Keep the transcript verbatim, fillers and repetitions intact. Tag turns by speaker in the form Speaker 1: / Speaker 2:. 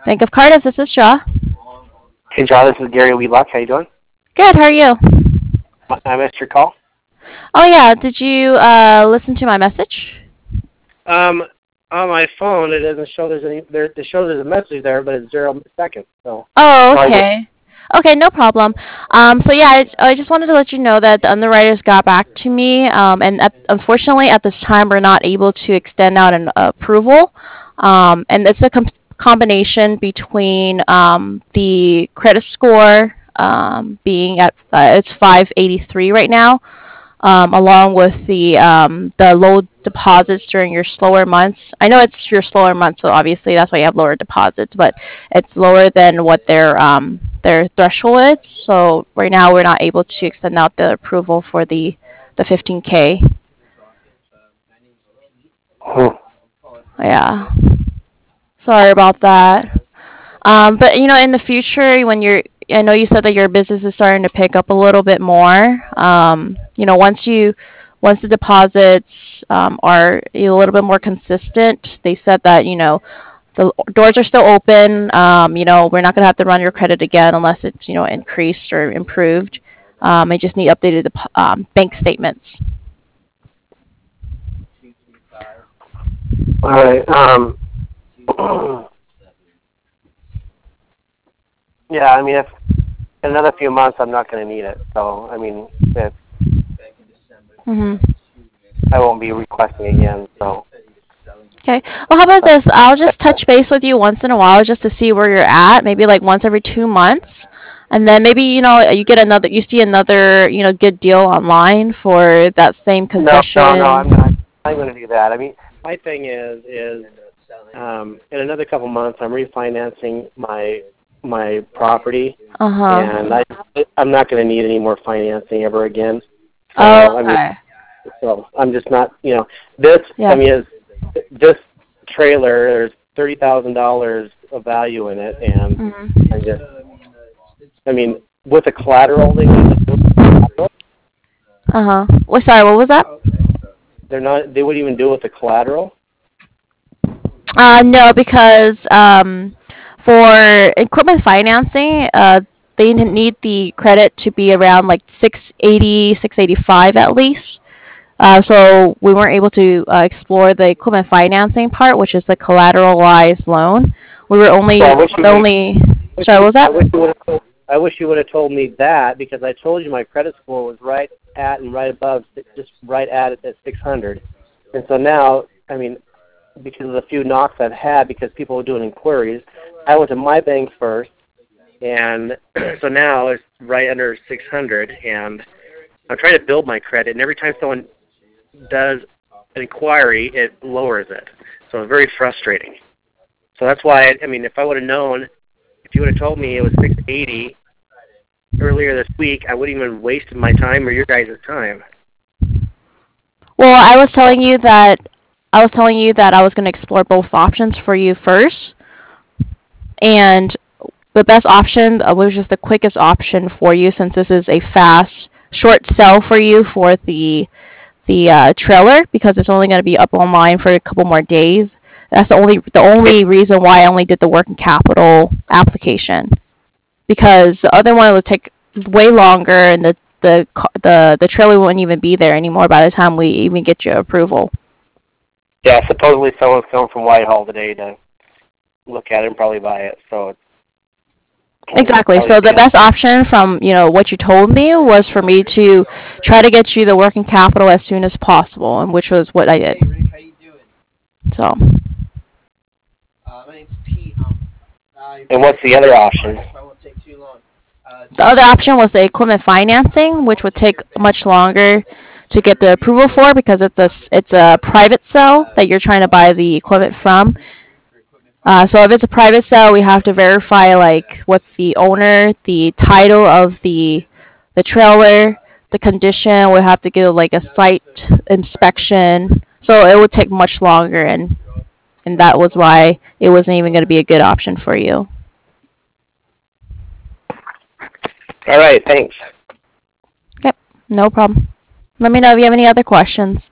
Speaker 1: Bank of Cardiff, this is Shaw.
Speaker 2: Hey, John, this is Gary Wheelock. How you doing?
Speaker 1: Good, how are you?
Speaker 2: I I missed your call.
Speaker 1: Oh yeah, did you uh, listen to my message?
Speaker 2: Um, on my phone, it doesn't show there's any. There, it shows there's a message there, but it's zero seconds. So,
Speaker 1: Oh,
Speaker 2: so I just,
Speaker 1: okay. Okay, no problem. Um, so yeah, I, I just wanted to let you know that the underwriters got back to me, um, and at, unfortunately at this time we're not able to extend out an approval, um, and it's a com- combination between um, the credit score um, being at uh, it's five eighty-three right now, um, along with the um, the low deposits during your slower months. I know it's your slower months, so obviously that's why you have lower deposits, but it's lower than what their um, their threshold is. So right now we're not able to extend out the approval for the the fifteen K.
Speaker 2: hmm.
Speaker 1: Yeah, sorry about that. Um, but you know, in the future, when you're, I know you said that your business is starting to pick up a little bit more. Um, you know, once you, once the deposits um, are a little bit more consistent, they said that you know the doors are still open. Um, you know, we're not gonna have to run your credit again unless it's you know increased or improved. Um, I just need updated dep- um, bank statements.
Speaker 2: All right. Um, yeah. I mean, if in another few months, I'm not going to need it. So, I mean, it,
Speaker 1: hmm
Speaker 2: I won't be requesting again. So,
Speaker 1: Okay. Well, how about
Speaker 2: uh,
Speaker 1: this? I'll just touch base with you once in a while just to see where you're at. Maybe like once every two months, and then maybe you know you get another, you see another you know good deal online for that same
Speaker 2: no, no, no. I'm not.
Speaker 1: concession.
Speaker 2: I'm going to do that. I mean, my thing is, is um, in another couple months, I'm refinancing my my property,
Speaker 1: Uh huh.
Speaker 2: and I I'm not going to need any more financing ever again.
Speaker 1: Oh,
Speaker 2: So I mean,
Speaker 1: okay.
Speaker 2: so I'm just not, you know, this. I
Speaker 1: Yeah.
Speaker 2: mean, is this trailer? There's thirty thousand dollars of value in it, and
Speaker 1: hmm
Speaker 2: I just, I mean, with the collateral, they wouldn't do it.
Speaker 1: Uh huh. Well, sorry. What was that?
Speaker 2: They're not. They wouldn't even do it with the collateral.
Speaker 1: Uh, no, because um, for equipment financing, uh, they need the credit to be around like six eighty, six eighty five at least. Uh, so we weren't able to uh, explore the equipment financing part, which is the collateralized loan. We were
Speaker 2: So I
Speaker 1: only
Speaker 2: wish you
Speaker 1: the
Speaker 2: would.
Speaker 1: only.
Speaker 2: Wish
Speaker 1: Sorry, what
Speaker 2: you,
Speaker 1: was
Speaker 2: I
Speaker 1: that?
Speaker 2: wish you would have. Told, I wish you would have told me that because I told you my credit score was right at and right above, just right at it at six hundred. And so now, I mean, because of the few knocks I've had because people were doing inquiries, I went to my bank first, and so now it's right under six hundred, and I'm trying to build my credit, and every time someone does an inquiry, it lowers it. So it's very frustrating. So that's why, I mean, if I would have known, if you would have told me it was six eighty earlier this week, I wouldn't even wasted my time or your guys' time.
Speaker 1: Well, I was telling you that I was telling you that I was going to explore both options for you first, and the best option, uh, which is the quickest option for you, since this is a fast, short sell for you for the the uh, trailer, because it's only going to be up online for a couple more days. That's the only the only reason why I only did the working capital application, because the other one would take way longer, and the the the the trailer wouldn't even be there anymore by the time we even get your approval.
Speaker 2: Yeah, supposedly someone's coming from Whitehall today to look at it and probably buy it, so it's probably,
Speaker 1: Exactly.
Speaker 2: probably
Speaker 1: So the
Speaker 2: be
Speaker 1: best option from you know what you told me was for me to try to get you the working capital as soon as possible, and which was what I did. So
Speaker 2: And what's the other option?
Speaker 1: the other option was the equipment financing, which would take much longer to get the approval for, because it's a it's a private sale that you're trying to buy the equipment from. Uh, so if it's a private sale, we have to verify like what's the owner, the title of the the trailer, the condition. We have to get like a site inspection. So it would take much longer, and and that was why it wasn't even going to be a good option for you.
Speaker 2: All right, thanks.
Speaker 1: Yep, no problem. Let me know if you have any other questions.